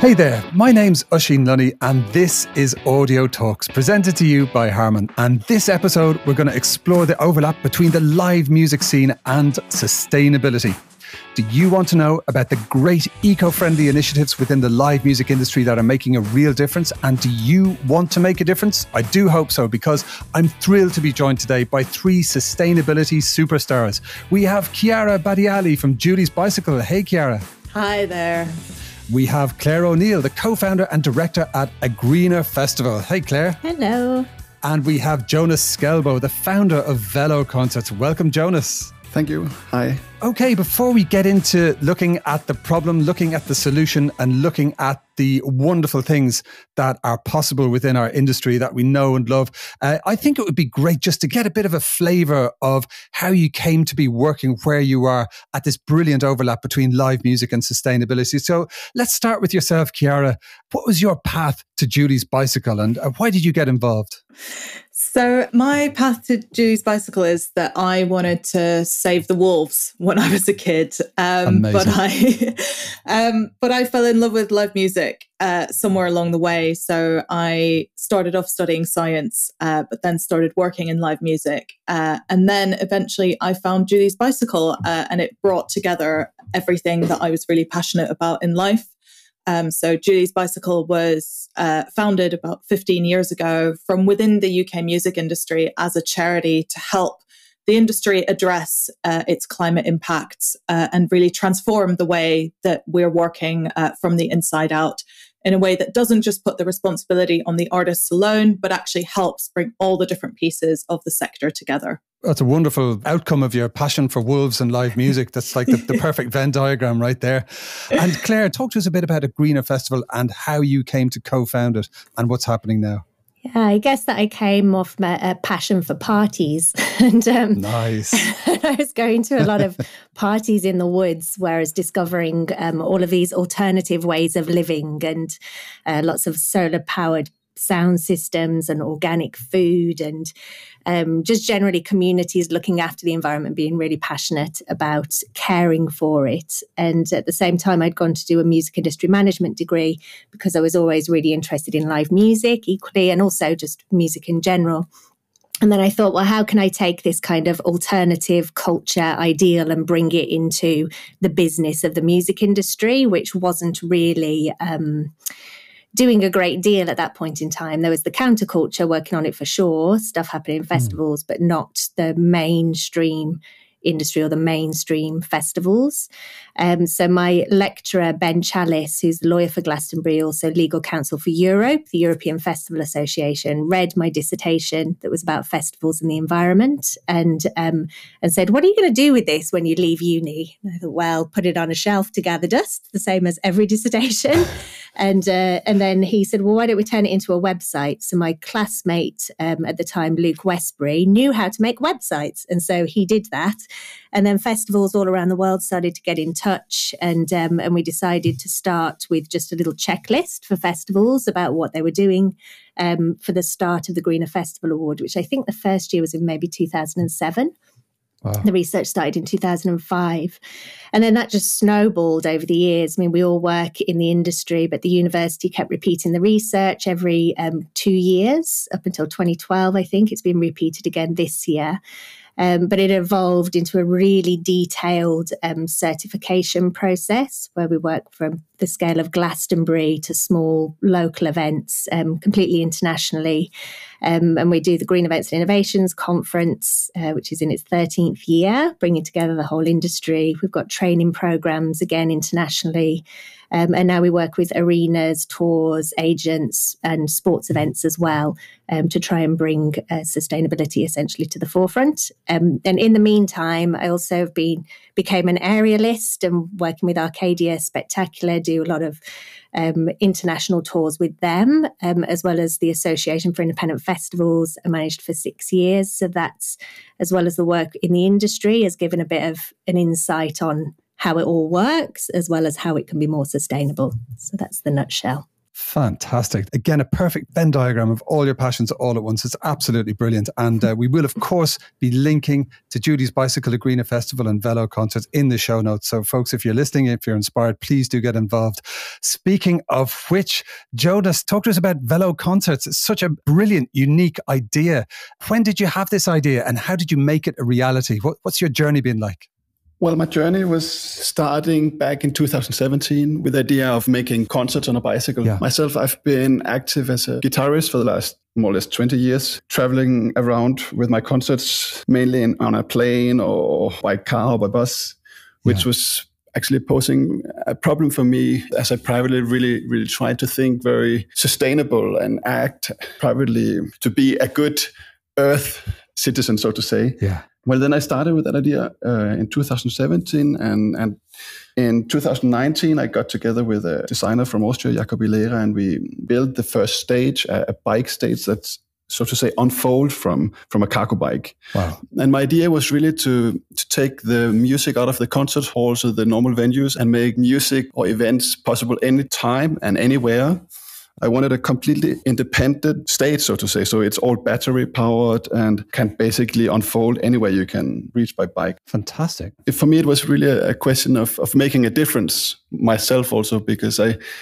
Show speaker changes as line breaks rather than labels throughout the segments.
Hey there, my name's Oisín Lunny and this is Audio Talks, presented to you by Harman. And this episode, we're going to explore the overlap between the live music scene and sustainability. Do you want to know about the great eco-friendly initiatives within the live music industry that are making a real difference? And do you want to make a difference? I do hope so, because I'm thrilled to be joined today by three sustainability superstars. We have Chiara Badiali from Julie's Bicycle. Hey, Chiara.
Hi there.
We have Claire O'Neill, the co-founder and director at A Greener Festival. Hey, Claire.
Hello.
And we have Jonas Skelbo, the founder of Velo Concerts. Welcome, Jonas.
Thank you. Hi.
Okay, before we get into looking at the problem, looking at the solution, and looking at the wonderful things that are possible within our industry that we know and love, I think it would be great just to get a bit of a flavour of how you came to be working where you are at this brilliant overlap between live music and sustainability. So let's start with yourself, Chiara. What was your path to Julie's Bicycle and why did you get involved?
So my path to Julie's Bicycle is that I wanted to save the wolves when I was a kid. But I fell in love with live music somewhere along the way. So I started off studying science, but then started working in live music. And then eventually I found Julie's Bicycle and it brought together everything that I was really passionate about in life. So Julie's Bicycle was founded about 15 years ago from within the UK music industry as a charity to help the industry address its climate impacts and really transform the way that we're working from the inside out in a way that doesn't just put the responsibility on the artists alone, but actually helps bring all the different pieces of the sector together.
That's a wonderful outcome of your passion for wolves and live music. That's like the perfect Venn diagram right there. And Claire, talk to us a bit about A Greener Festival and how you came to co-found it and what's happening now.
Yeah, I guess that I came off a passion for parties. And
nice.
I was going to a lot of parties in the woods where I was discovering all of these alternative ways of living and lots of solar-powered sound systems and organic food and just generally communities looking after the environment, being really passionate about caring for it. And at the same time, I'd gone to do a music industry management degree because I was always really interested in live music equally and also just music in general. And then I thought, well, how can I take this kind of alternative culture ideal and bring it into the business of the music industry, which wasn't really doing a great deal at that point in time. There was the counterculture working on it for sure, stuff happening in festivals, but not the mainstream industry or the mainstream festivals. So my lecturer, Ben Chalice, who's the lawyer for Glastonbury, also legal counsel for Europe, the European Festival Association, read my dissertation that was about festivals and the environment and said, what are you going to do with this when you leave uni? And I thought, well, put it on a shelf to gather dust, the same as every dissertation. And then he said, well, why don't we turn it into a website? So my classmate at the time, Luke Westbury, knew how to make websites. And so he did that. And then festivals all around the world started to get in touch. And we decided to start with just a little checklist for festivals about what they were doing for the start of the Greener Festival Award, which I think the first year was in maybe 2007. Wow. The research started in 2005. And then that just snowballed over the years. I mean, we all work in the industry, but the university kept repeating the research every 2 years up until 2012, I think. It's been repeated again this year. But it evolved into a really detailed certification process where we work from the scale of Glastonbury to small local events, completely internationally. And we do the Green Events and Innovations Conference, which is in its 13th year, bringing together the whole industry. We've got training programs, again, internationally. And now we work with arenas, tours, agents and sports events as well to try and bring sustainability essentially to the forefront. And in the meantime, I also became an aerialist and working with Arcadia Spectacular, do a lot of international tours with them, as well as the Association for Independent Festivals. I managed for 6 years. So that's, as well as the work in the industry, has given a bit of an insight on how it all works, as well as how it can be more sustainable. So that's the nutshell.
Fantastic. Again, a perfect Venn diagram of all your passions all at once. It's absolutely brilliant. And we will, of course, be linking to Judy's Bicycle Agrina Festival and Velo concerts in the show notes. So, folks, if you're listening, if you're inspired, please do get involved. Speaking of which, Jonas, talk to us about Velo concerts. It's such a brilliant, unique idea. When did you have this idea and how did you make it a reality? What's your journey been like?
Well, my journey was starting back in 2017 with the idea of making concerts on a bicycle. Yeah. Myself, I've been active as a guitarist for the last more or less 20 years, traveling around with my concerts, mainly on a plane or by car or by bus, which was actually posing a problem for me as I privately really tried to think very sustainable and act privately to be a good Earth citizen, so to say.
Yeah.
Well, then I started with that idea in 2017, and in 2019, I got together with a designer from Austria, Jakob Ilera, and we built the first stage, a bike stage that's, so to say, unfold from a cargo bike.
Wow.
And my idea was really to take the music out of the concert halls or the normal venues and make music or events possible anytime and anywhere. I wanted a completely independent stage, so to say. So it's all battery powered and can basically unfold anywhere you can reach by bike.
Fantastic.
For me, it was really a question of making a difference myself also, because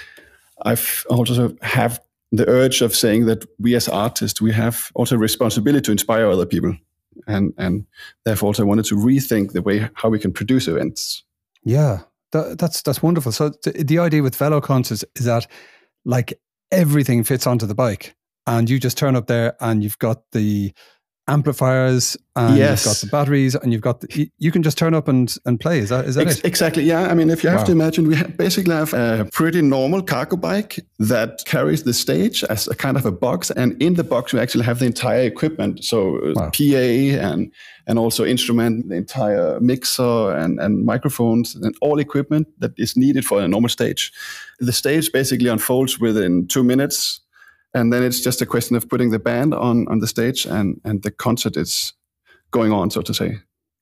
I've also have the urge of saying that we as artists, we have also a responsibility to inspire other people. And therefore also I wanted to rethink the way how we can produce events.
Yeah, that's wonderful. So the idea with Velo concerts is that like everything fits onto the bike and you just turn up there and you've got the amplifiers and you've got the batteries and you've got you can just turn up and play. Is that it?
Exactly. Yeah. I mean, if you have to imagine, we basically have a pretty normal cargo bike that carries the stage as a kind of a box, and in the box we actually have the entire equipment. So PA and also instrument, the entire mixer and microphones and all equipment that is needed for a normal stage. The stage basically unfolds within 2 minutes. And then it's just a question of putting the band on the stage and the concert is going on, so to say.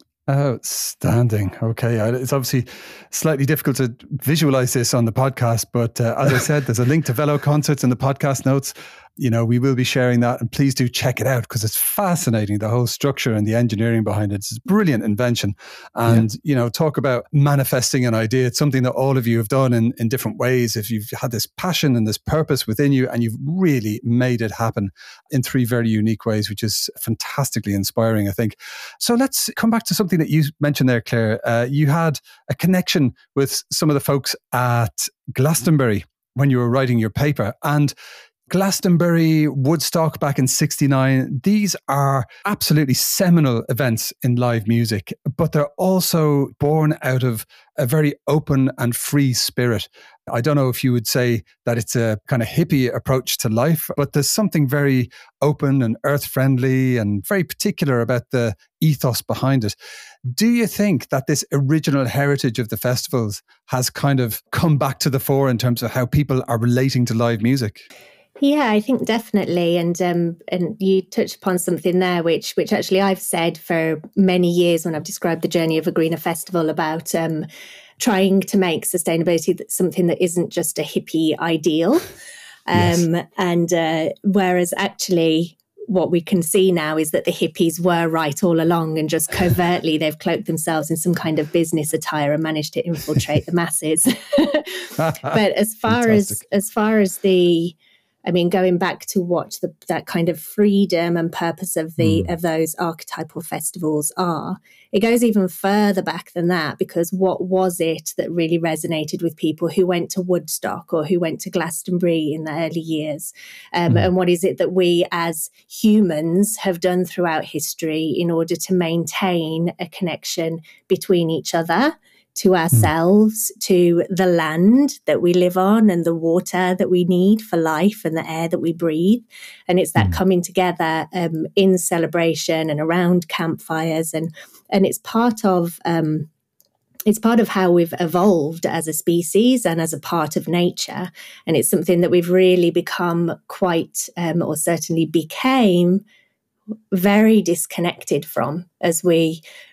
Outstanding. Okay. It's obviously slightly difficult to visualize this on the podcast, but as I said, there's a link to Velo concerts in the podcast notes. You know, we will be sharing that and please do check it out because it's fascinating, the whole structure and the engineering behind it. It's a brilliant invention. And, you know, talk about manifesting an idea. It's something that all of you have done in different ways. If you've had this passion and this purpose within you and you've really made it happen in 3 very unique ways, which is fantastically inspiring, I think. So let's come back to something that you mentioned there, Claire. You had a connection with some of the folks at Glastonbury when you were writing your paper. And Glastonbury, Woodstock back in '69, these are absolutely seminal events in live music, but they're also born out of a very open and free spirit. I don't know if you would say that it's a kind of hippie approach to life, but there's something very open and earth-friendly and very particular about the ethos behind it. Do you think that this original heritage of the festivals has kind of come back to the fore in terms of how people are relating to live music?
Yeah, I think definitely. And you touched upon something there, which actually I've said for many years when I've described the journey of Agrina Festival about trying to make sustainability something that isn't just a hippie ideal. And whereas actually what we can see now is that the hippies were right all along and just covertly they've cloaked themselves in some kind of business attire and managed to infiltrate the masses. But as far as the I mean, going back to what that kind of freedom and purpose of those archetypal festivals are, it goes even further back than that, because what was it that really resonated with people who went to Woodstock or who went to Glastonbury in the early years? And what is it that we as humans have done throughout history in order to maintain a connection between each other, to ourselves, to the land that we live on and the water that we need for life and the air that we breathe. And it's that coming together in celebration and around campfires. And it's part of how we've evolved as a species and as a part of nature. And it's something that we've really become quite, or certainly became very disconnected from as we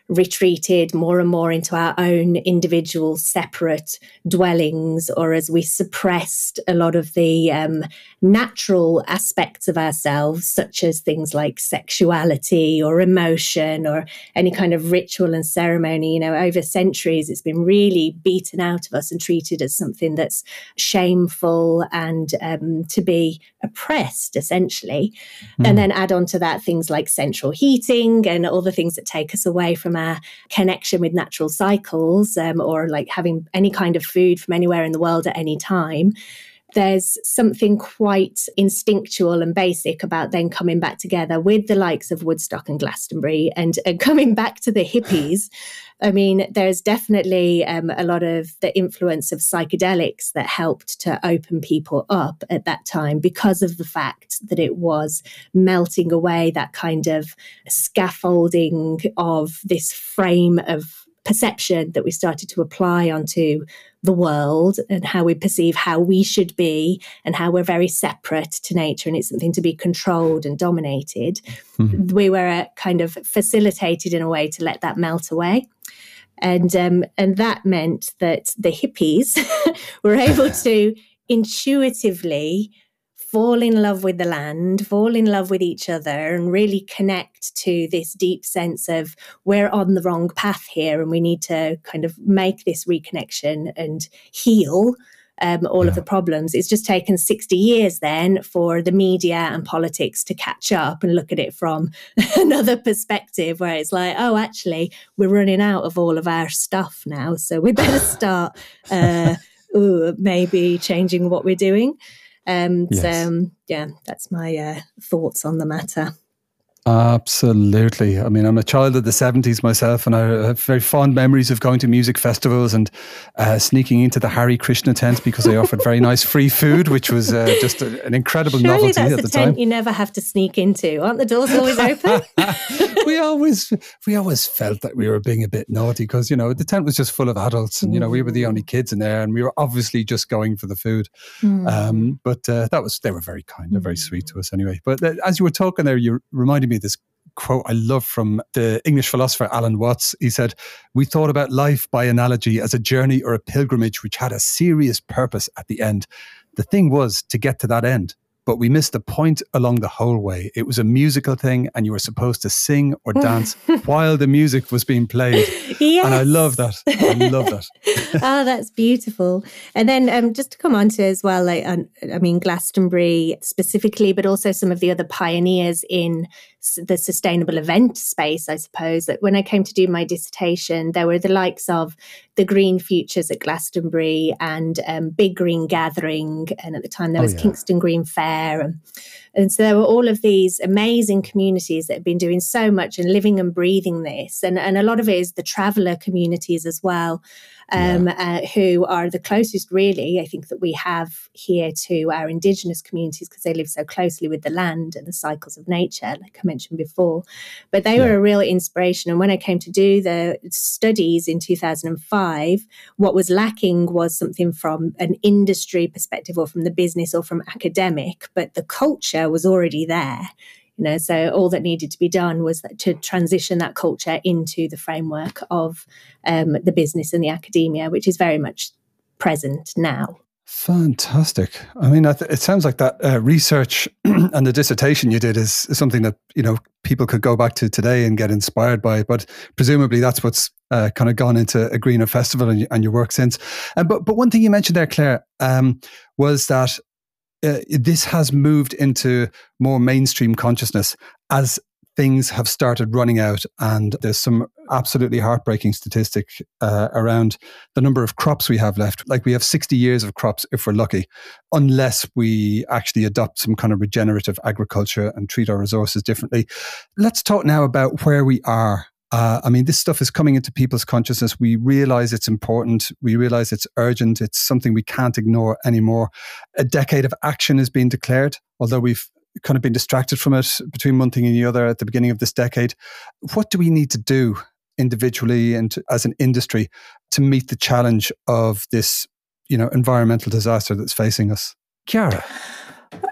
retreated more and more into our own individual separate dwellings, or as we suppressed a lot of the natural aspects of ourselves, such as things like sexuality or emotion or any kind of ritual and ceremony. Over centuries, it's been really beaten out of us and treated as something that's shameful and to be oppressed, essentially. And then add on to that things like central heating and all the things that take us away from our connection with natural cycles, or like having any kind of food from anywhere in the world at any time. There's something quite instinctual and basic about then coming back together with the likes of Woodstock and Glastonbury and coming back to the hippies. I mean, there's definitely a lot of the influence of psychedelics that helped to open people up at that time because of the fact that it was melting away that kind of scaffolding of this frame of perception that we started to apply onto the world and how we perceive how we should be and how we're very separate to nature and it's something to be controlled and dominated. We were kind of facilitated in a way to let that melt away. And that meant that the hippies were able to intuitively fall in love with the land, fall in love with each other, and really connect to this deep sense of we're on the wrong path here and we need to kind of make this reconnection and heal all of the problems. It's just taken 60 years then for the media and politics to catch up and look at it from another perspective where it's like, oh, actually, we're running out of all of our stuff now, so we better start maybe changing what we're doing. So, that's my thoughts on the matter.
Absolutely. I mean, I'm a child of the 70s myself, and I have very fond memories of going to music festivals and sneaking into the Hare Krishna tent because they offered very nice free food, which was just an incredible novelty
that's
at the
tent
time.
You never have to sneak into. Aren't the doors always open?
we always felt that we were being a bit naughty because, the tent was just full of adults and, we were the only kids in there and we were obviously just going for the food. But they were very kind. They're very sweet to us anyway. But as you were talking there, you reminded me of this quote I love from the English philosopher Alan Watts. He said, "We thought about life by analogy as a journey or a pilgrimage which had a serious purpose at the end. The thing was to get to that end. But we missed the point along the whole way. It was a musical thing and you were supposed to sing or dance while the music was being played."
Yes.
And I love that.
Oh, that's beautiful. And then just to come on to as well, Glastonbury specifically, but also some of the other pioneers in the sustainable event space, I suppose. That when I came to do my dissertation, there were the likes of the Green Futures at Glastonbury and Big Green Gathering. And at the time there was Kingston Green Fair. And so there were all of these amazing communities that have been doing so much and living and breathing this. And a lot of it is the traveller communities as well, who are the closest, really, I think, that we have here to our Indigenous communities because they live so closely with the land and the cycles of nature, like I mentioned before. But they were a real inspiration. And when I came to do the studies in 2005, what was lacking was something from an industry perspective or from the business or from academic, but the culture was already there. So all that needed to be done was to transition that culture into the framework of the business and the academia, which is very much present now.
Fantastic. I mean, it sounds like that research and the dissertation you did is something that, people could go back to today and get inspired by. But presumably that's what's kind of gone into a Greener Festival and your work since. But one thing you mentioned there, Claire, was that this has moved into more mainstream consciousness as things have started running out, and there's some absolutely heartbreaking statistic around the number of crops we have left. Like we have 60 years of crops if we're lucky, unless we actually adopt some kind of regenerative agriculture and treat our resources differently. Let's talk now about where we are. This stuff is coming into people's consciousness. We realize it's important. We realize it's urgent. It's something we can't ignore anymore. A decade of action is being declared, although we've kind of been distracted from it between one thing and the other at the beginning of this decade. What do we need to do individually and as an industry to meet the challenge of this, environmental disaster that's facing us? Chiara?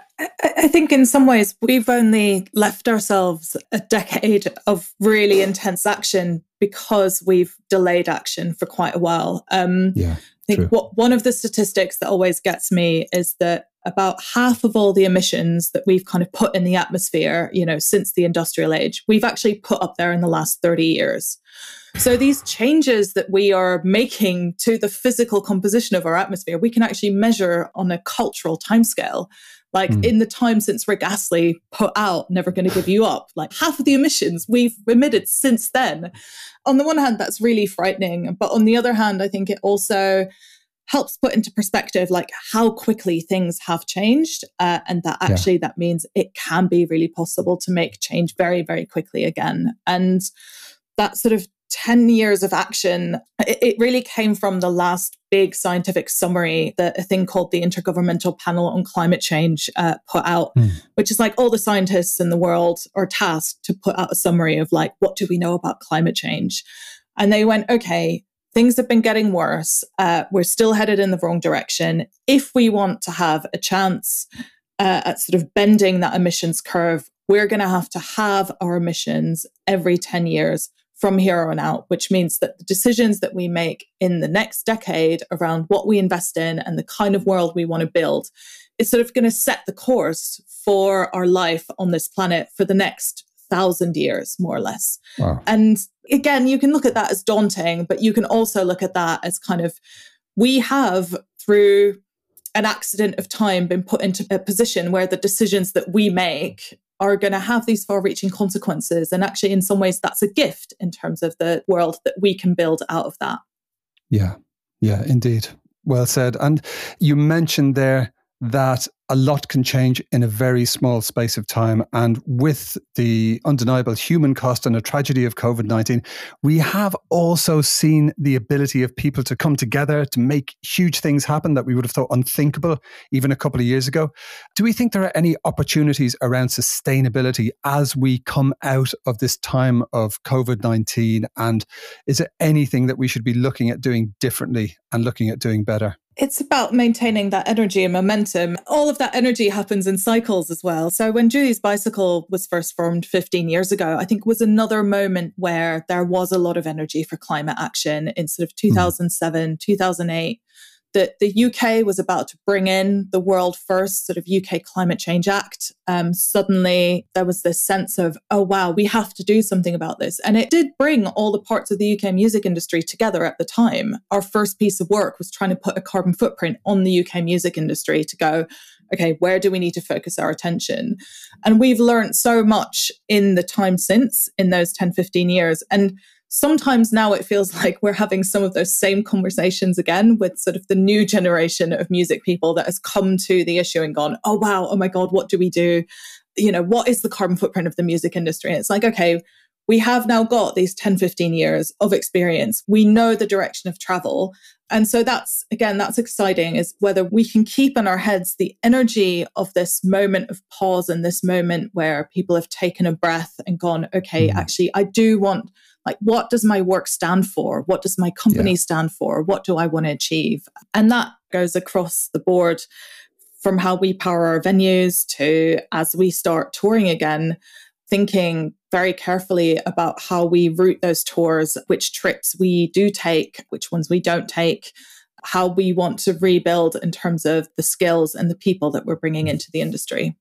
I think in some ways we've only left ourselves a decade of really intense action because we've delayed action for quite a while. I think one of the statistics that always gets me is that about half of all the emissions that we've kind of put in the atmosphere, since the industrial age, we've actually put up there in the last 30 years. So these changes that we are making to the physical composition of our atmosphere, we can actually measure on a cultural timescale. Like in the time since Rick Astley put out Never Gonna Give You Up, like half of the emissions we've emitted since then. On the one hand, that's really frightening. But on the other hand, I think it also helps put into perspective like how quickly things have changed. And that actually that means it can be really possible to make change very, very quickly again. And that sort of 10 years of action, it really came from the last big scientific summary that a thing called the Intergovernmental Panel on Climate Change put out, which is like all the scientists in the world are tasked to put out a summary of like, what do we know about climate change? And they went, okay, things have been getting worse. We're still headed in the wrong direction. If we want to have a chance at sort of bending that emissions curve, we're going to have our emissions every 10 years from here on out, which means that the decisions that we make in the next decade around what we invest in and the kind of world we want to build is sort of going to set the course for our life on this planet for the next 1,000 years, more or less. Wow. And again, you can look at that as daunting, but you can also look at that as kind of, we have through an accident of time been put into a position where the decisions that we make are going to have these far-reaching consequences. And actually, in some ways, that's a gift in terms of the world that we can build out of that.
Yeah, indeed. Well said. And you mentioned there that a lot can change in a very small space of time. And with the undeniable human cost and a tragedy of COVID-19, we have also seen the ability of people to come together to make huge things happen that we would have thought unthinkable even a couple of years ago. Do we think there are any opportunities around sustainability as we come out of this time of COVID-19? And is there anything that we should be looking at doing differently and looking at doing better?
It's about maintaining that energy and momentum. All of that energy happens in cycles as well. So when Julie's Bicycle was first formed 15 years ago, I think was another moment where there was a lot of energy for climate action in sort of 2007, 2008. That the UK was about to bring in the world first sort of UK Climate Change Act. Suddenly there was this sense of, oh, wow, we have to do something about this. And it did bring all the parts of the UK music industry together at the time. Our first piece of work was trying to put a carbon footprint on the UK music industry to go, okay, where do we need to focus our attention? And we've learned so much in the time since, in those 10, 15 years. And sometimes now it feels like we're having some of those same conversations again with sort of the new generation of music people that has come to the issue and gone, oh, wow, oh my God, what do we do? What is the carbon footprint of the music industry? And it's like, okay, we have now got these 10, 15 years of experience. We know the direction of travel. And so that's exciting, is whether we can keep in our heads the energy of this moment of pause and this moment where people have taken a breath and gone, okay, actually, I do want, like, what does my work stand for? What does my company stand for? What do I want to achieve? And that goes across the board from how we power our venues to as we start touring again, thinking very carefully about how we route those tours, which trips we do take, which ones we don't take, how we want to rebuild in terms of the skills and the people that we're bringing into the industry.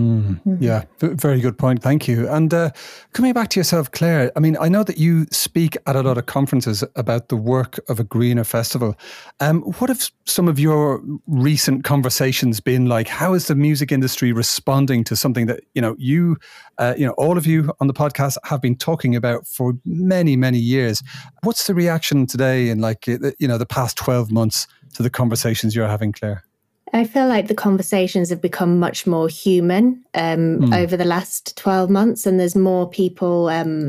Yeah, very good point. Thank you. And coming back to yourself, Claire, I mean, I know that you speak at a lot of conferences about the work of a greener festival. What have some of your recent conversations been like? How is the music industry responding to something that, all of you on the podcast have been talking about for many, many years? What's the reaction today in the past 12 months to the conversations you're having, Claire?
I feel like the conversations have become much more human over the last 12 months. And there's more people,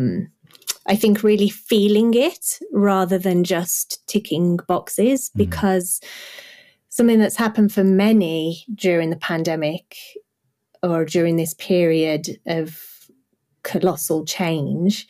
I think, really feeling it rather than just ticking boxes, because something that's happened for many during the pandemic or during this period of colossal change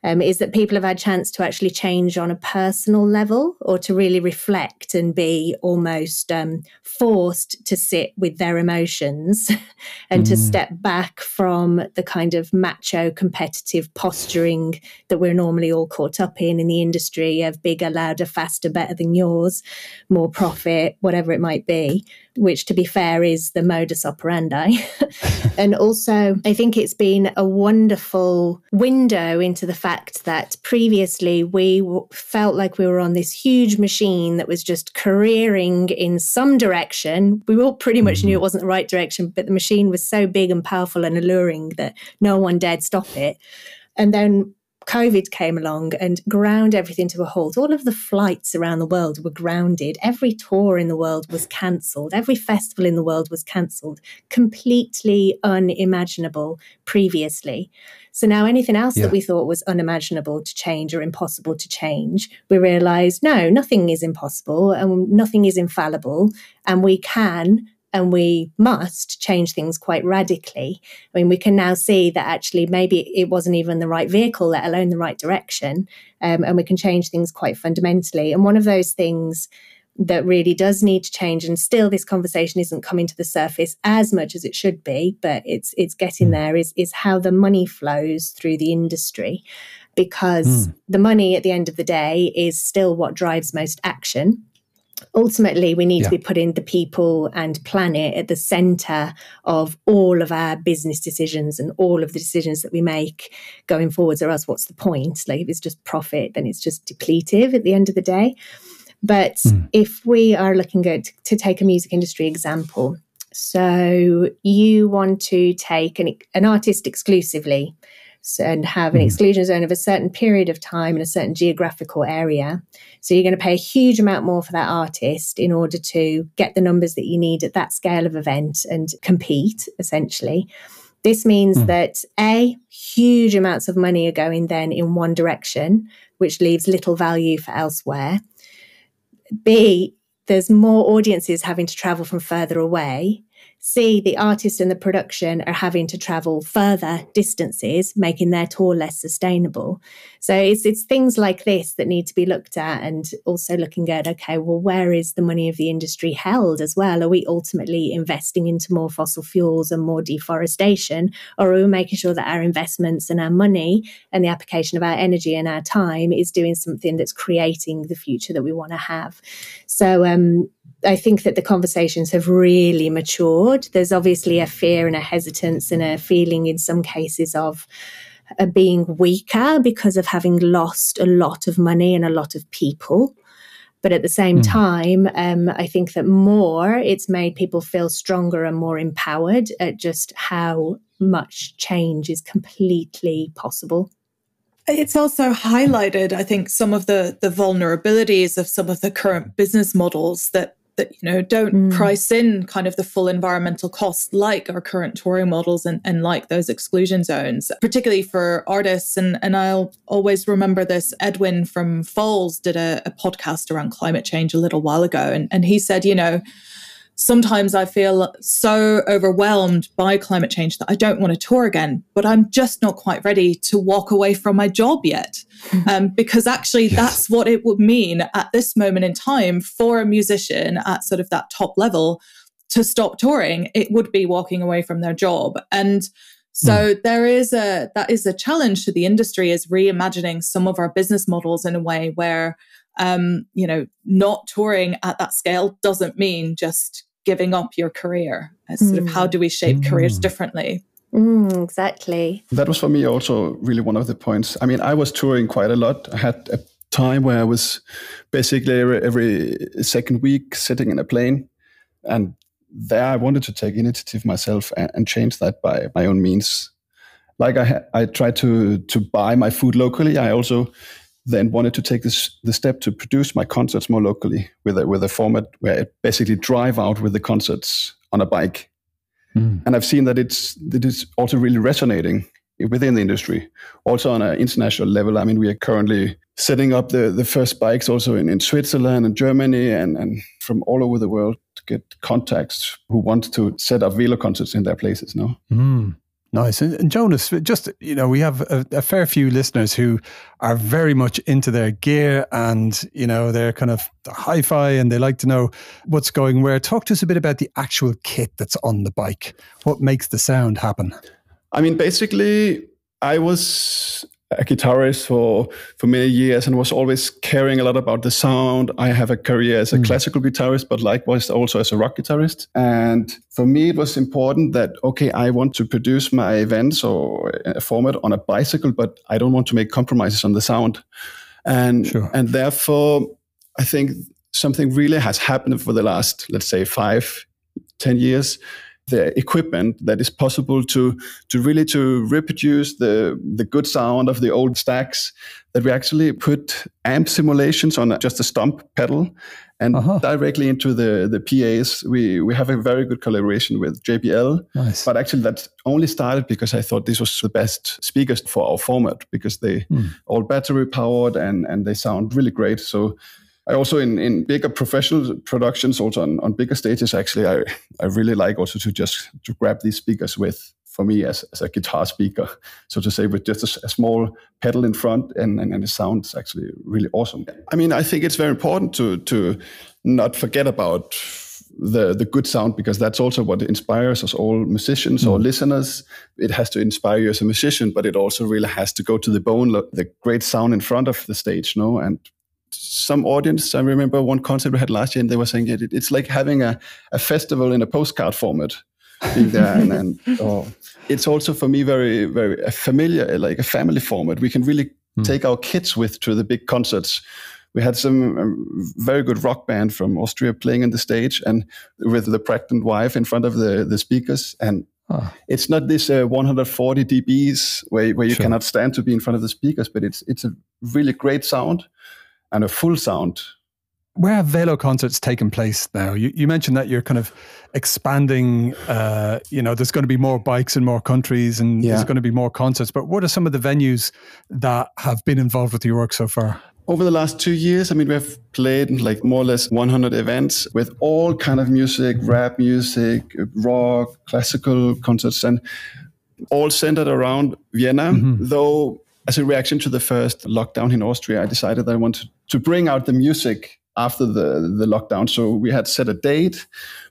is that people have had a chance to actually change on a personal level, or to really reflect and be almost forced to sit with their emotions and to step back from the kind of macho competitive posturing that we're normally all caught up in the industry of bigger, louder, faster, better than yours, more profit, whatever it might be, which, to be fair, is the modus operandi. And also, I think it's been a wonderful window into the fact that previously we felt like we were on this huge machine that was just careering in some direction. We all pretty much knew it wasn't the right direction, but the machine was so big and powerful and alluring that no one dared stop it. And then COVID came along and ground everything to a halt. All of the flights around the world were grounded. Every tour in the world was cancelled. Every festival in the world was cancelled. Completely unimaginable previously. So now anything else that we thought was unimaginable to change or impossible to change, we realised, no, nothing is impossible and nothing is infallible, and we can and we must change things quite radically. I mean, we can now see that actually maybe it wasn't even the right vehicle, let alone the right direction, and we can change things quite fundamentally. And one of those things that really does need to change, and still this conversation isn't coming to the surface as much as it should be, but it's getting there, is how the money flows through the industry. Because the money at the end of the day is still what drives most action. Ultimately, we need to be putting the people and planet at the center of all of our business decisions and all of the decisions that we make going forwards, or else what's the point? Like, if it's just profit, then it's just depletive at the end of the day. But if we are looking at, to take a music industry example, so you want to take an artist exclusively and have an exclusion zone of a certain period of time in a certain geographical area. So you're going to pay a huge amount more for that artist in order to get the numbers that you need at that scale of event and compete, essentially. This means that A, huge amounts of money are going then in one direction, which leaves little value for elsewhere. B, there's more audiences having to travel from further away. C, the artist and the production are having to travel further distances, making their tour less sustainable. So it's things like this that need to be looked at, and also looking at, okay, well, where is the money of the industry held as well? Are we ultimately investing into more fossil fuels and more deforestation? Or are we making sure that our investments and our money and the application of our energy and our time is doing something that's creating the future that we want to have? So, I think that the conversations have really matured. There's obviously a fear and a hesitance and a feeling in some cases of being weaker because of having lost a lot of money and a lot of people. But at the same time, I think that it's made people feel stronger and more empowered at just how much change is completely possible.
It's also highlighted, I think, some of the vulnerabilities of some of the current business models that don't price in kind of the full environmental cost, like our current touring models and like those exclusion zones, particularly for artists. And I'll always remember this. Edwin from Foals did a podcast around climate change a little while ago. And he said, sometimes I feel so overwhelmed by climate change that I don't want to tour again, but I'm just not quite ready to walk away from my job yet. Because actually that's what it would mean at this moment in time for a musician at sort of that top level to stop touring. It would be walking away from their job. And so that is a challenge to the industry, is reimagining some of our business models in a way where, not touring at that scale doesn't mean just giving up your career. It's sort of, how do we shape careers differently?
Exactly.
That was for me also really one of the points. I mean, I was touring quite a lot. I had a time where I was basically every second week sitting in a plane, and there I wanted to take initiative myself and change that by my own means. Like I tried to buy my food locally. I also then wanted to take the step to produce my concerts more locally with a format where I basically drive out with the concerts on a bike. And I've seen that it is also really resonating within the industry, also on an international level. I mean, we are currently setting up the first bikes also in Switzerland and Germany and from all over the world to get contacts who want to set up Velo concerts in their places now.
Nice. And Jonas, just, we have a fair few listeners who are very much into their gear and, they're kind of hi-fi and they like to know what's going where. Talk to us a bit about the actual kit that's on the bike. What makes the sound happen?
I mean, basically, I was a guitarist for many years and was always caring a lot about the sound. I have a career as a classical guitarist, but likewise also as a rock guitarist. And for me, it was important that, okay, I want to produce my events or a format on a bicycle, but I don't want to make compromises on the sound. And therefore, I think something really has happened for the last, let's say, 5-10 years. The equipment that is possible to reproduce the good sound of the old stacks, that we actually put amp simulations on just a stump pedal and directly into the PAs. We have a very good collaboration with JBL.
Nice.
But actually that only started because I thought this was the best speakers for our format, because they all battery powered and they sound really great. So I also, in bigger professional productions, also on bigger stages, actually, I really like also to grab these speakers with, for me, as a guitar speaker, so to say, with just a small pedal in front, and it sounds actually really awesome. I mean, I think it's very important to not forget about the good sound, because that's also what inspires us all musicians or listeners. It has to inspire you as a musician, but it also really has to go to the bone, the great sound in front of the stage, and some audience, I remember one concert we had last year, and they were saying it's like having a festival in a postcard format. Being there and it's also for me very, very familiar, like a family format. We can really take our kids with to the big concerts. We had some very good rock band from Austria playing on the stage, and with the pregnant wife in front of the speakers. And it's not this 140 dBs where you cannot stand to be in front of the speakers, but it's a really great sound. And a full sound.
Where have Velo concerts taken place now? You mentioned that you're kind of expanding, there's going to be more bikes in more countries and there's going to be more concerts. But what are some of the venues that have been involved with your work so far?
Over the last 2 years, I mean, we have played like more or less 100 events with all kind of music, rap music, rock, classical concerts, and all centered around Vienna, though. As a reaction to the first lockdown in Austria, I decided that I wanted to bring out the music after the lockdown. So we had set a date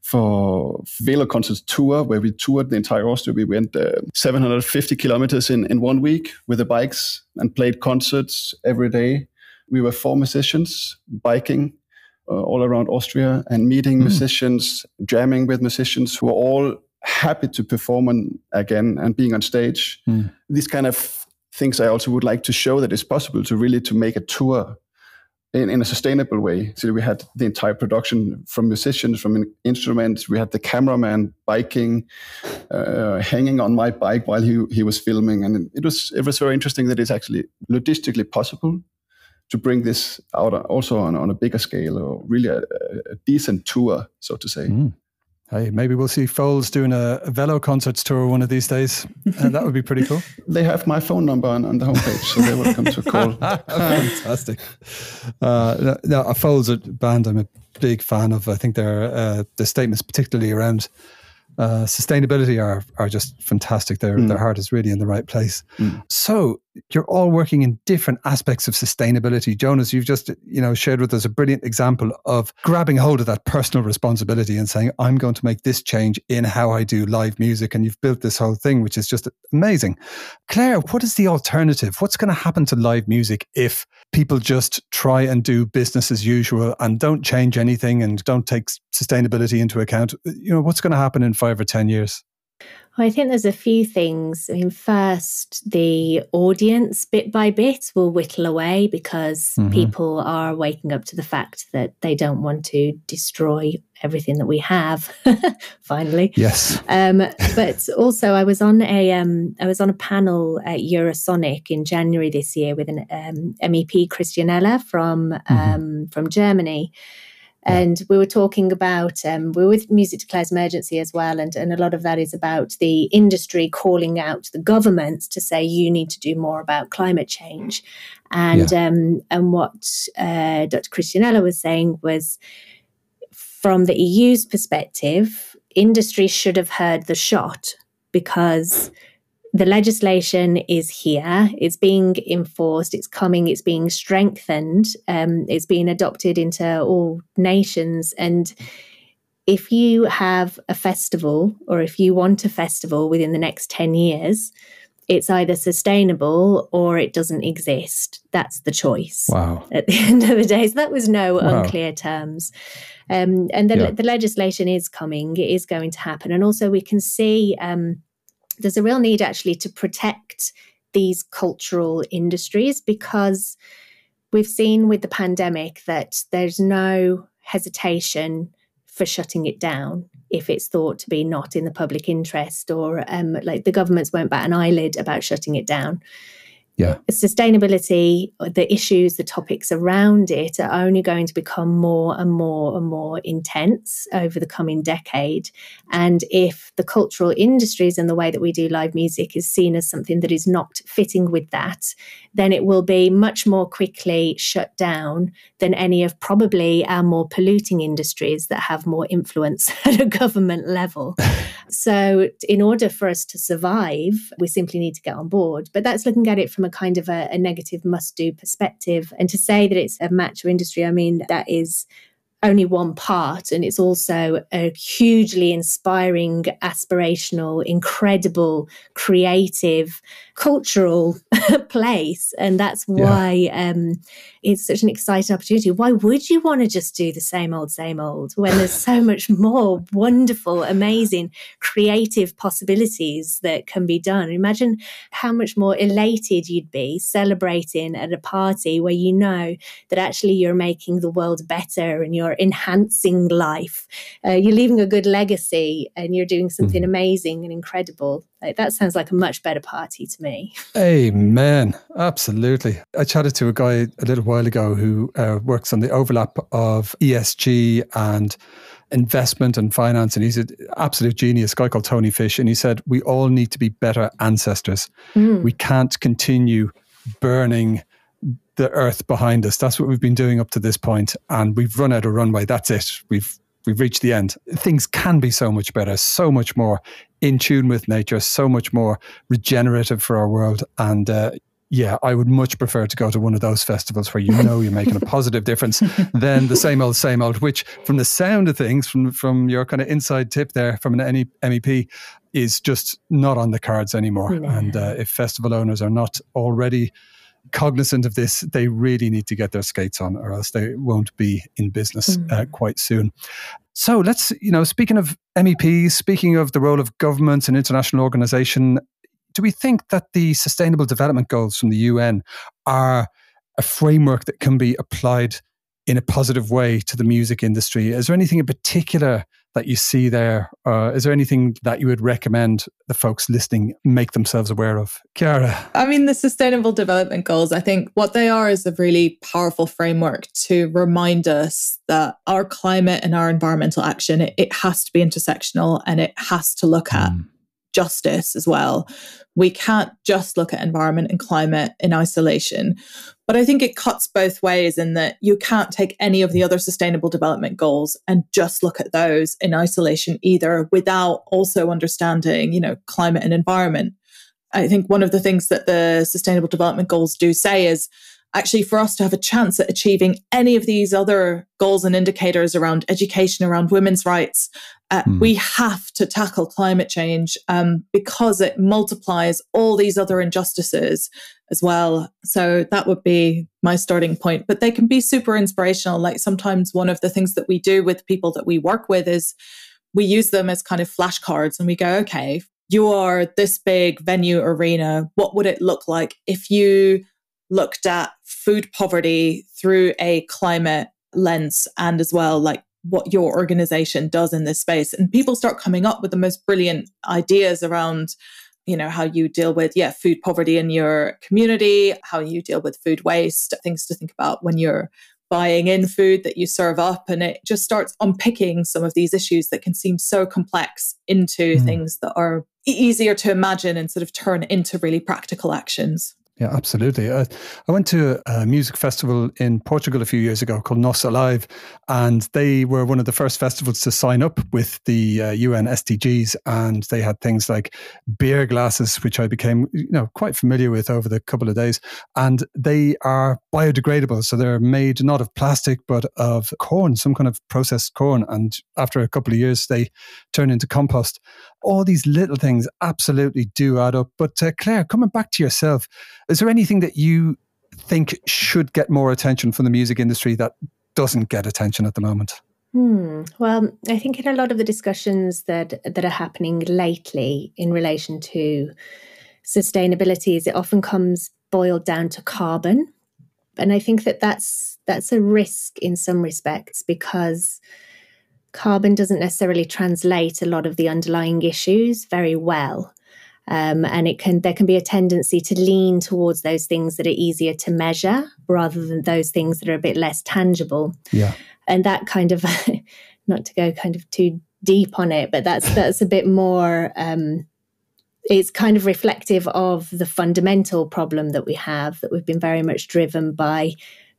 for Velo Concerts Tour, where we toured the entire Austria. We went 750 kilometers in 1 week with the bikes and played concerts every day. We were 4 musicians biking all around Austria and meeting musicians, jamming with musicians who were all happy to perform again and being on stage. These kind of things I also would like to show that it's possible to make a tour in a sustainable way. So we had the entire production from musicians, from instruments. We had the cameraman biking, hanging on my bike while he was filming. And it was very interesting that it's actually logistically possible to bring this out also on a bigger scale, or really a decent tour, so to say.
Hey, maybe we'll see Foals doing a Velo Concerts tour one of these days. That would be pretty cool.
They have my phone number on the homepage, so they're welcome to call.
Fantastic. Foals are a band I'm a big fan of. I think the statements, particularly around sustainability, are just fantastic. Their heart is really in the right place. So you're all working in different aspects of sustainability. Jonas, you've just shared with us a brilliant example of grabbing hold of that personal responsibility and saying, I'm going to make this change in how I do live music. And you've built this whole thing, which is just amazing. Claire, what is the alternative? What's going to happen to live music if people just try and do business as usual and don't change anything and don't take sustainability into account? What's going to happen in 5 or 10 years?
Well, I think there's a few things. I mean, first, the audience bit by bit will whittle away because people are waking up to the fact that they don't want to destroy everything that we have. Finally,
yes.
But also, I was on a panel at Eurosonic in January this year with an MEP Christianella from Germany. And we were talking about, we were with Music Declares Emergency as well, and a lot of that is about the industry calling out the governments to say, you need to do more about climate change. And what Dr. Christianella was saying was, from the EU's perspective, industry should have heard the shot, because The legislation is here. It's being enforced. It's coming. It's being strengthened. It's being adopted into all nations. And if you have a festival, or if you want a festival within the next 10 years, it's either sustainable or it doesn't exist. That's the choice.
Wow.
At the end of the day. So that was no unclear terms. And the legislation is coming. It is going to happen. And also we can see there's a real need actually to protect these cultural industries, because we've seen with the pandemic that there's no hesitation for shutting it down if it's thought to be not in the public interest, or like the governments won't bat an eyelid about shutting it down.
Yeah.
Sustainability, the issues, the topics around it are only going to become more and more and more intense over the coming decade. And if the cultural industries and the way that we do live music is seen as something that is not fitting with that, then it will be much more quickly shut down than any of probably our more polluting industries that have more influence at a government level. So in order for us to survive, we simply need to get on board. But that's looking at it from a kind of a negative must-do perspective. And to say that it's a macho industry, I mean, that is only one part. And it's also a hugely inspiring, aspirational, incredible, creative, cultural place. And that's why it's such an exciting opportunity. Why would you want to just do the same old when there's so much more wonderful, amazing, creative possibilities that can be done? Imagine how much more elated you'd be celebrating at a party where you know that actually you're making the world better and you're enhancing life. You're leaving a good legacy and you're doing something amazing and incredible. Like, that sounds like a much better party to me.
Amen. Absolutely. I chatted to a guy a little while ago who works on the overlap of ESG and investment and finance. And he's an absolute genius, a guy called Tony Fish. And he said, we all need to be better ancestors. We can't continue burning the earth behind us. That's what we've been doing up to this point. And we've run out of runway. That's it. We've reached the end. Things can be so much better, so much more in tune with nature, so much more regenerative for our world. And I would much prefer to go to one of those festivals where you know you're making a positive difference than the same old, which from the sound of things, from your kind of inside tip there from an MEP, is just not on the cards anymore. No. And if festival owners are not already cognizant of this, they really need to get their skates on, or else they won't be in business quite soon. So let's, speaking of MEPs, speaking of the role of governments and international organisation, do we think that the Sustainable Development Goals from the UN are a framework that can be applied in a positive way to the music industry? Is there anything in particular that you see there? Is there anything that you would recommend the folks listening make themselves aware of? Chiara?
I mean, the Sustainable Development Goals, I think what they are is a really powerful framework to remind us that our climate and our environmental action, it has to be intersectional, and it has to look at justice as well. We can't just look at environment and climate in isolation. But I think it cuts both ways in that you can't take any of the other sustainable development goals and just look at those in isolation either, without also understanding, climate and environment. I think one of the things that the sustainable development goals do say is actually for us to have a chance at achieving any of these other goals and indicators around education, around women's rights, we have to tackle climate change because it multiplies all these other injustices as well. So that would be my starting point. But they can be super inspirational. Like sometimes one of the things that we do with people that we work with is we use them as kind of flashcards, and we go, okay, you are this big venue arena. What would it look like if you looked at food poverty through a climate lens, and as well, like what your organization does in this space? And people start coming up with the most brilliant ideas around, how you deal with, food poverty in your community, how you deal with food waste, things to think about when you're buying in food that you serve up. And it just starts unpicking some of these issues that can seem so complex into things that are easier to imagine and sort of turn into really practical actions.
Yeah, absolutely. I went to a music festival in Portugal a few years ago called Nos Alive, and they were one of the first festivals to sign up with the UN SDGs, and they had things like beer glasses, which I became quite familiar with over the couple of days, and they are biodegradable, so they're made not of plastic but of corn, some kind of processed corn, and after a couple of years they turn into compost. All these little things absolutely do add up. But Claire, coming back to yourself, is there anything that you think should get more attention from the music industry that doesn't get attention at the moment?
Well, I think in a lot of the discussions that are happening lately in relation to sustainability, it often comes boiled down to carbon. And I think that's a risk in some respects, because carbon doesn't necessarily translate a lot of the underlying issues very well. And there can be a tendency to lean towards those things that are easier to measure rather than those things that are a bit less tangible.
Yeah.
And that kind of, not to go kind of too deep on it, but that's a bit more, it's kind of reflective of the fundamental problem that we have, that we've been very much driven by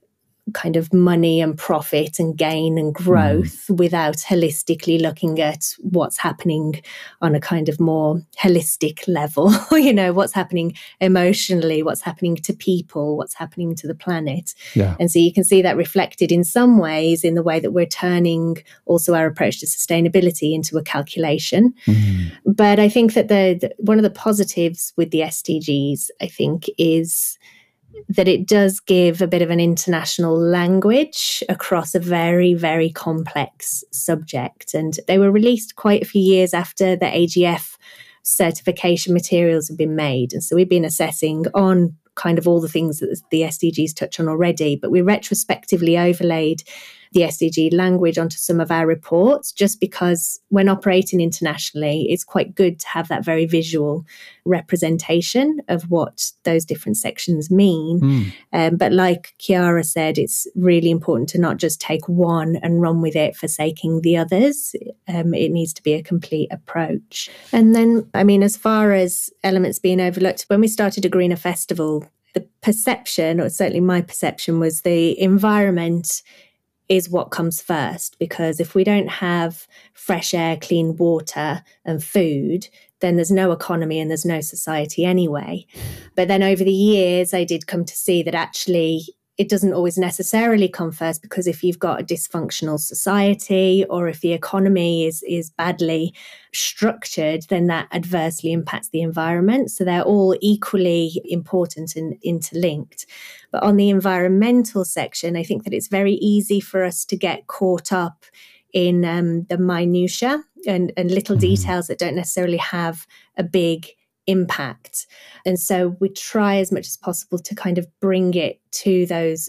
kind of money and profit and gain and growth without holistically looking at what's happening on a kind of more holistic level, what's happening emotionally, what's happening to people, what's happening to the planet.
Yeah. And
so you can see that reflected in some ways in the way that we're turning also our approach to sustainability into a calculation. But I think that one of the positives with the SDGs, I think, is that it does give a bit of an international language across a very, very complex subject. And they were released quite a few years after the AGF certification materials have been made. And so we've been assessing on kind of all the things that the SDGs touch on already, but we retrospectively overlaid the SDG language onto some of our reports, just because when operating internationally, it's quite good to have that very visual representation of what those different sections mean. But like Chiara said, it's really important to not just take one and run with it, forsaking the others. It needs to be a complete approach. And then, as far as elements being overlooked, when we started a Greener Festival, the perception, or certainly my perception, was the environment is what comes first, because if we don't have fresh air, clean water and food, then there's no economy and there's no society anyway. But then over the years, I did come to see that actually it doesn't always necessarily come first, because if you've got a dysfunctional society or if the economy is badly structured, then that adversely impacts the environment. So they're all equally important and interlinked. But on the environmental section, I think that it's very easy for us to get caught up in the minutiae and little details that don't necessarily have a big impact. And so we try as much as possible to kind of bring it to those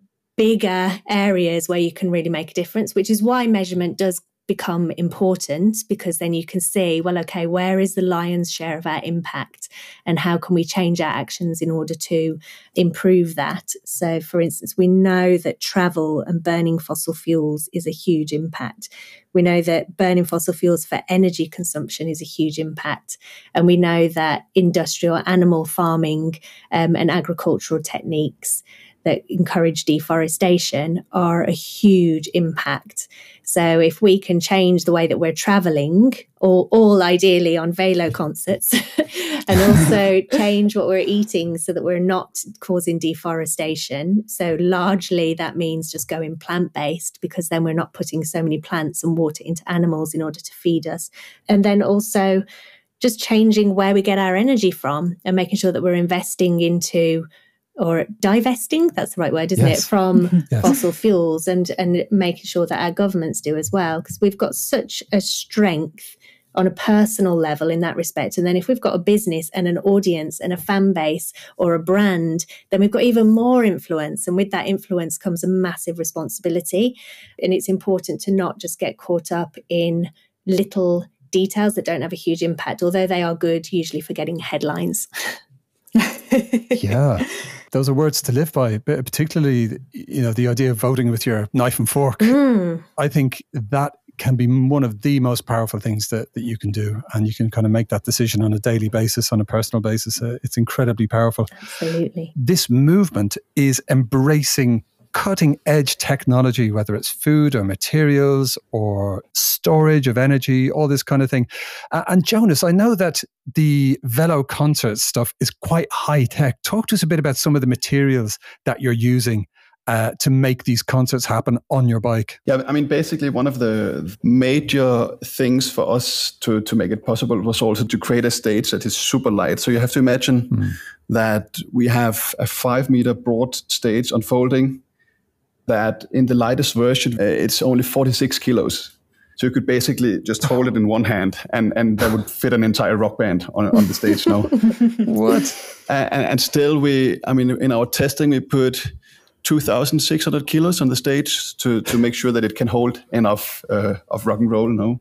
bigger areas where you can really make a difference, which is why measurement does become important, because then you can see, well, okay, where is the lion's share of our impact and how can we change our actions in order to improve that? So, for instance, we know that travel and burning fossil fuels is a huge impact. We know that burning fossil fuels for energy consumption is a huge impact. And we know that industrial animal farming and agricultural techniques that encourage deforestation are a huge impact. So if we can change the way that we're traveling, all ideally on Velo concerts, and also change what we're eating so that we're not causing deforestation. So largely that means just going plant-based, because then we're not putting so many plants and water into animals in order to feed us. And then also just changing where we get our energy from and making sure that we're investing into, or divesting, that's the right word, isn't it, from fossil fuels, and making sure that our governments do as well, because we've got such a strength on a personal level in that respect. And then if we've got a business and an audience and a fan base or a brand, then we've got even more influence. And with that influence comes a massive responsibility. And it's important to not just get caught up in little details that don't have a huge impact, although they are good usually for getting headlines.
Yeah, those are words to live by, particularly, the idea of voting with your knife and fork. I think that can be one of the most powerful things that you can do. And you can kind of make that decision on a daily basis, on a personal basis. It's incredibly powerful.
Absolutely.
This movement is embracing cutting edge technology, whether it's food or materials or storage of energy, all this kind of thing. And Jonas, I know that the Velo concert stuff is quite high tech. Talk to us a bit about some of the materials that you're using to make these concerts happen on your bike.
Yeah, I mean, basically one of the major things for us to make it possible was also to create a stage that is super light. So you have to imagine that we have a 5 meter broad stage unfolding, that in the lightest version, it's only 46 kilos. So you could basically just hold it in one hand and that would fit an entire rock band on the stage now.
What?
And still in our testing, we put 2,600 kilos on the stage to make sure that it can hold enough of rock and roll now.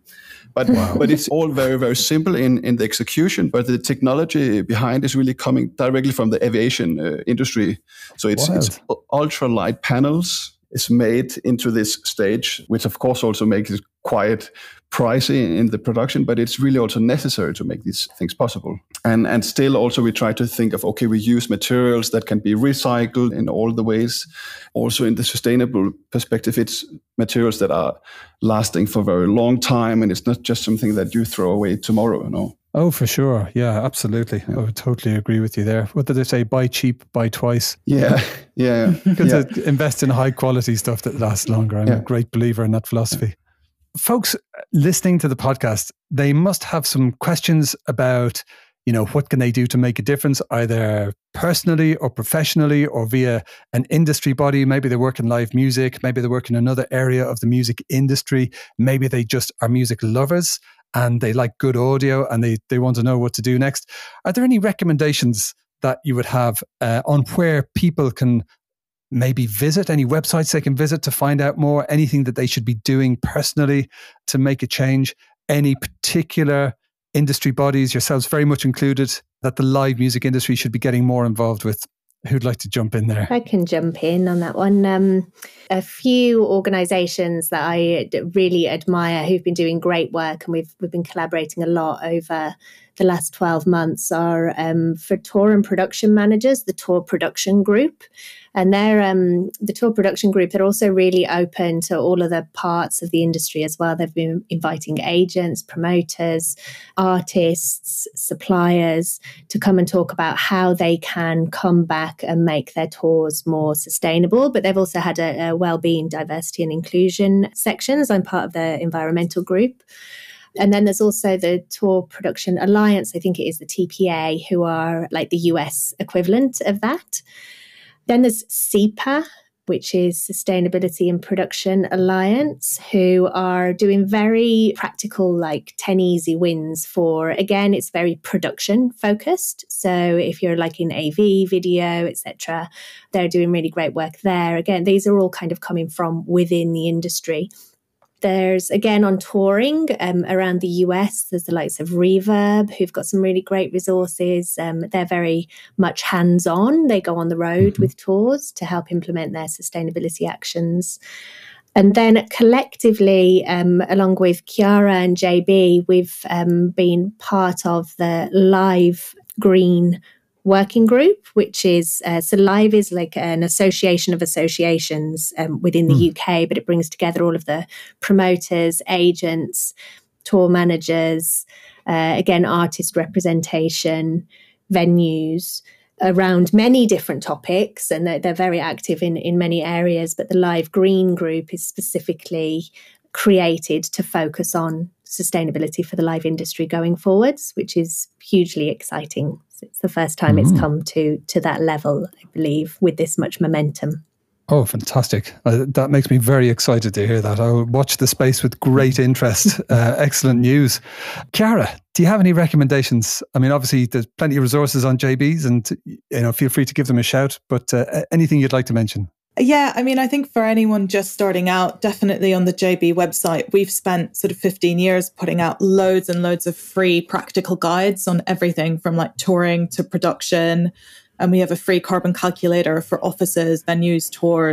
But it's all very, very simple in the execution. But the technology behind is really coming directly from the aviation industry. So it's ultra light panels is made into this stage, which of course also makes it quite pricey in the production, but it's really also necessary to make these things possible. And still also we try to think of, okay, we use materials that can be recycled in all the ways. Also in the sustainable perspective, it's materials that are lasting for a very long time, and it's not just something that you throw away tomorrow, you know.
Oh, for sure. Yeah, absolutely. I would totally agree with you there. What did they say? Buy cheap, buy twice.
Yeah.
Good to invest in high quality stuff that lasts longer. I'm a great believer in that philosophy. Folks listening to the podcast, they must have some questions about, what can they do to make a difference, either personally or professionally or via an industry body. Maybe they work in live music. Maybe they work in another area of the music industry. Maybe they just are music lovers and they like good audio and they want to know what to do next. Are there any recommendations that you would have on where people can maybe visit, any websites they can visit to find out more, anything that they should be doing personally to make a change, any particular industry bodies, yourselves very much included, that the live music industry should be getting more involved with? Who'd like to jump in there?
I can jump in on that one. A few organisations that I really admire who've been doing great work, and we've been collaborating a lot over the last 12 months are for tour and production managers, the Tour Production Group. And they're the Tour Production Group, they're also really open to all of the parts of the industry as well. They've been inviting agents, promoters, artists, suppliers to come and talk about how they can come back and make their tours more sustainable. But they've also had a wellbeing, diversity and inclusion sections. I'm part of the environmental group. And then there's also the Tour Production Alliance, I think it is the TPA, who are like the US equivalent of that. Then there's SEPA, which is Sustainability and Production Alliance, who are doing very practical, like 10 easy wins for, again, it's very production focused. So if you're like in AV, video, etc., they're doing really great work there. Again, these are all kind of coming from within the industry. There's, again, on touring around the US, there's the likes of Reverb, who've got some really great resources. They're very much hands-on. They go on the road with tours to help implement their sustainability actions. And then collectively, along with Chiara and JB, we've been part of the Live Green working group, which is, so Live is like an association of associations within the UK, but it brings together all of the promoters, agents, tour managers, again, artist representation, venues, around many different topics, and they're very active in many areas, but the Live Green group is specifically created to focus on sustainability for the live industry going forwards, which is hugely exciting. It's the first time it's come to that level, I believe, with this much momentum.
Oh, fantastic. That makes me very excited to hear that. I'll watch the space with great interest. Excellent news. Chiara, do you have any recommendations? I mean, obviously there's plenty of resources on JB's and feel free to give them a shout, but anything you'd like to mention?
Yeah, I mean, I think for anyone just starting out, definitely on the JB website, we've spent sort of 15 years putting out loads and loads of free practical guides on everything from like touring to production. And we have a free carbon calculator for offices, venues, tours.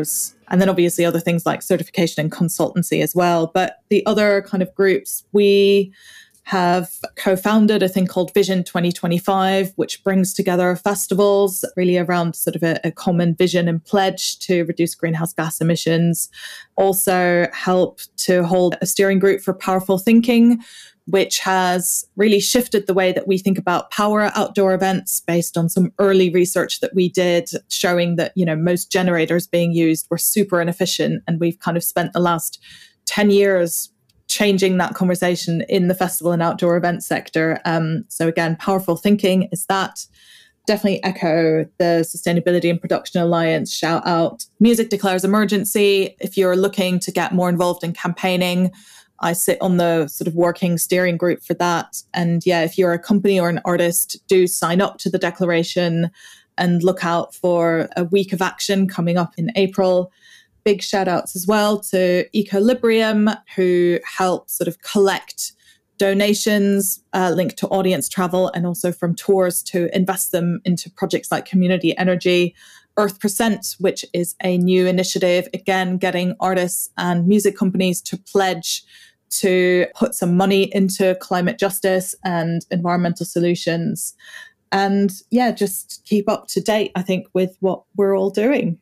And then obviously other things like certification and consultancy as well. But the other kind of groups, we have co-founded a thing called Vision 2025, which brings together festivals really around sort of a common vision and pledge to reduce greenhouse gas emissions. Also help to hold a steering group for powerful thinking, which has really shifted the way that we think about power outdoor events based on some early research that we did showing that, most generators being used were super inefficient. And we've kind of spent the last 10 years changing that conversation in the festival and outdoor event sector. So again, powerful thinking is that. Definitely echo the Sustainability and Production Alliance shout out. Music Declares Emergency. If you're looking to get more involved in campaigning, I sit on the sort of working steering group for that. And yeah, if you're a company or an artist, do sign up to the declaration and look out for a week of action coming up in April. Big shout outs as well to Equilibrium, who help sort of collect donations linked to audience travel and also from tours to invest them into projects like community energy. Earth%, which is a new initiative, again, getting artists and music companies to pledge to put some money into climate justice and environmental solutions. And yeah, just keep up to date, I think, with what we're all doing.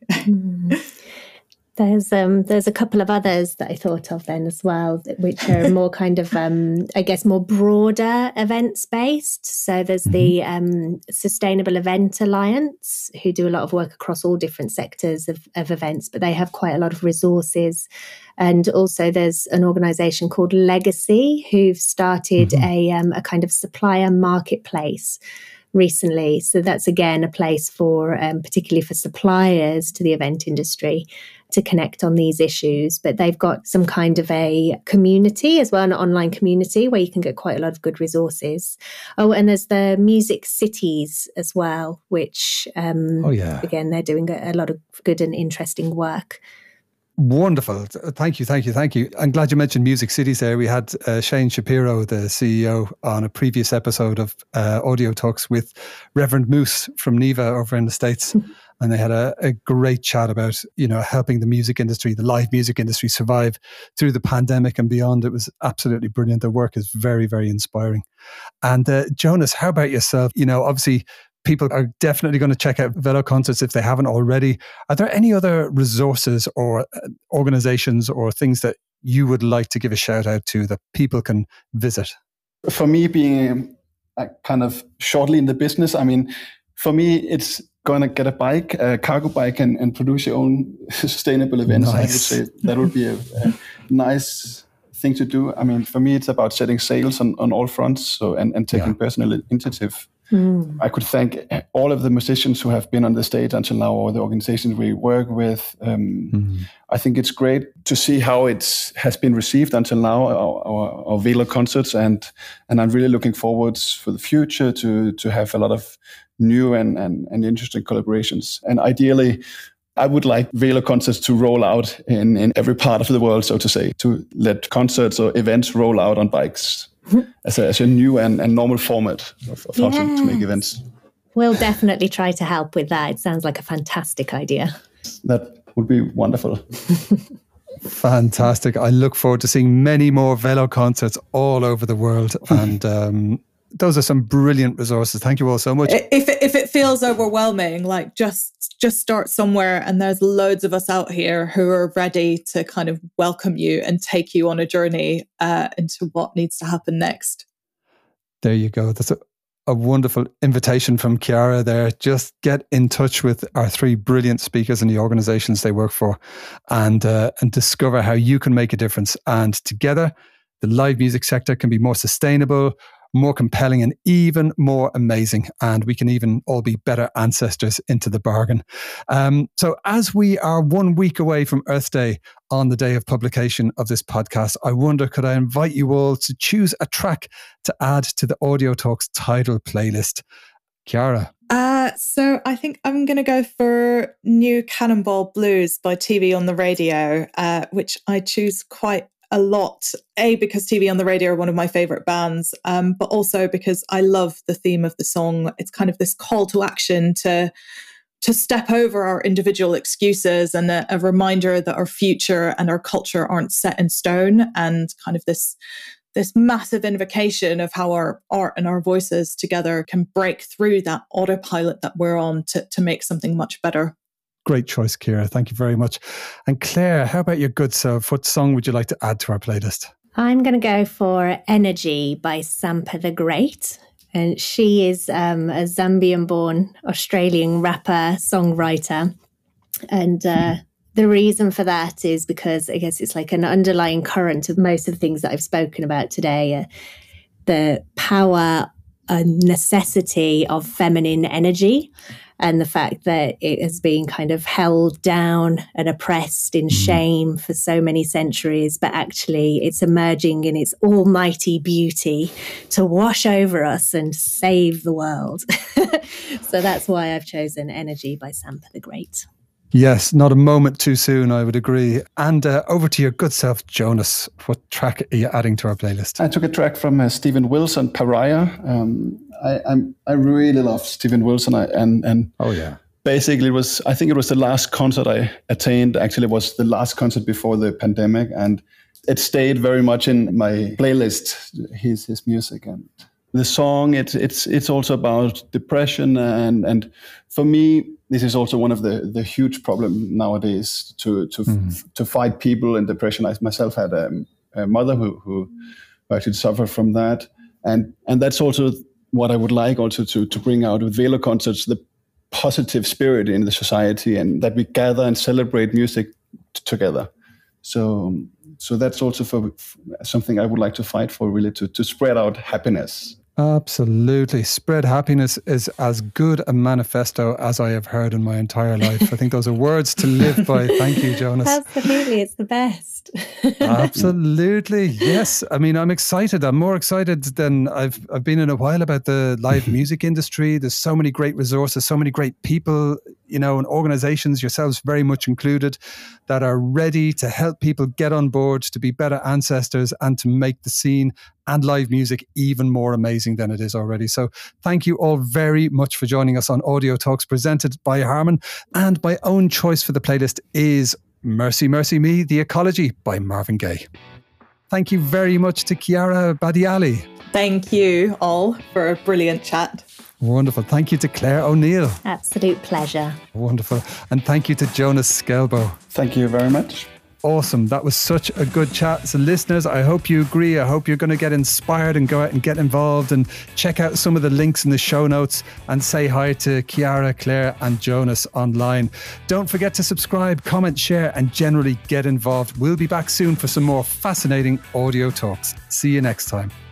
There's a couple of others that I thought of then as well, which are more kind of, I guess, more broader events based. So there's the Sustainable Event Alliance, who do a lot of work across all different sectors of events, but they have quite a lot of resources. And also there's an organisation called Legacy, who've started a kind of supplier marketplace recently. So that's again a place for, particularly for suppliers to the event industry, to connect on these issues. But they've got some kind of a community as well, an online community where you can get quite a lot of good resources. Oh, and there's the Music Cities as well, which again, they're doing a lot of good and interesting work.
Wonderful. Thank you. I'm glad you mentioned Music Cities there. We had Shane Shapiro, the CEO, on a previous episode of Audio Talks with Reverend Moose from Neva over in the States. And they had a great chat about, helping the music industry, the live music industry survive through the pandemic and beyond. It was absolutely brilliant. Their work is very, very inspiring. And Jonas, how about yourself? Obviously, people are definitely going to check out Velo Concerts if they haven't already. Are there any other resources or organizations or things that you would like to give a shout out to that people can visit?
For me, being kind of shortly in the business, for me, it's going to get a bike, a cargo bike, and produce your own sustainable events. Nice. I would say that would be a nice thing to do. For me, it's about setting sails on all fronts, and taking personal initiative. I could thank all of the musicians who have been on the stage until now, or the organizations we work with. I think it's great to see how it has been received until now, our Velo Concerts, and I'm really looking forward for the future to have a lot of new and interesting collaborations. And ideally, I would like Velo Concerts to roll out in every part of the world, so to say, to let concerts or events roll out on bikes. As a new and normal format of how to make events.
We'll definitely try to help with that. It sounds like a fantastic idea.
That would be wonderful.
Fantastic. I look forward to seeing many more Velo Concerts all over the world. And those are some brilliant resources. Thank you all so much.
If it feels overwhelming, just start somewhere, and there's loads of us out here who are ready to kind of welcome you and take you on a journey into what needs to happen next.
There you go. That's a wonderful invitation from Chiara there. Just get in touch with our three brilliant speakers and the organizations they work for, and discover how you can make a difference. And together, the live music sector can be more sustainable, more compelling, and even more amazing. And we can even all be better ancestors into the bargain. So as we are 1 week away from Earth Day on the day of publication of this podcast, I wonder, could I invite you all to choose a track to add to the Audio Talks title playlist? Chiara?
So I think I'm going to go for New Cannonball Blues by TV on the Radio, which I choose quite a lot, because TV on the Radio are one of my favorite bands, but also because I love the theme of the song. It's kind of this call to action to to step over our individual excuses, and a reminder that our future and our culture aren't set in stone, and kind of this massive invocation of how our art and our voices together can break through that autopilot that we're on to make something much better.
Great choice, Ciara. Thank you very much. And Claire, how about your good self? What song would you like to add to our playlist?
I'm going to go for Energy by Sampa the Great. And she is a Zambian-born Australian rapper, songwriter. And the reason for that is because I guess it's like an underlying current of most of the things that I've spoken about today. The power and necessity of feminine energy, and the fact that it has been kind of held down and oppressed in shame for so many centuries, but actually it's emerging in its almighty beauty to wash over us and save the world. So that's why I've chosen Energy by Sampa the Great.
Yes, not a moment too soon, I would agree. And over to your good self, Jonas. What track are you adding to our playlist?
I took a track from Steven Wilson, Pariah. I really love Steven Wilson, and
oh yeah,
basically I think it was the last concert I attained. Actually, it was the last concert before the pandemic, and it stayed very much in my playlist. His music and the song. It's also about depression, and for me, this is also one of the huge problem nowadays to fight people in depression. I myself had a mother who actually suffered from that, and that's also what I would like also to bring out with Velo concerts, the positive spirit in the society, and that we gather and celebrate music together. So that's also for something I would like to fight for, really, to spread out happiness.
Absolutely. Spread happiness is as good a manifesto as I have heard in my entire life. I think those are words to live by. Thank you, Jonas.
Absolutely. It's the best.
Absolutely. Yes. I mean, I'm excited. I'm more excited than I've been in a while about the live music industry. There's so many great resources, so many great people, and organizations, yourselves very much included, that are ready to help people get on board, to be better ancestors, and to make the scene and live music even more amazing than it is already. So thank you all very much for joining us on Audio Talks, presented by Harman. And my own choice for the playlist is Mercy, Mercy Me, The Ecology by Marvin Gaye. Thank you very much to Ciara Badiali.
Thank you all for a brilliant chat.
Wonderful. Thank you to Claire O'Neill.
Absolute pleasure.
Wonderful. And thank you to Jonas Skelbo.
Thank you very much.
Awesome. That was such a good chat. So listeners, I hope you agree. I hope you're going to get inspired and go out and get involved and check out some of the links in the show notes and say hi to Ciara, Claire and Jonas online. Don't forget to subscribe, comment, share and generally get involved. We'll be back soon for some more fascinating audio talks. See you next time.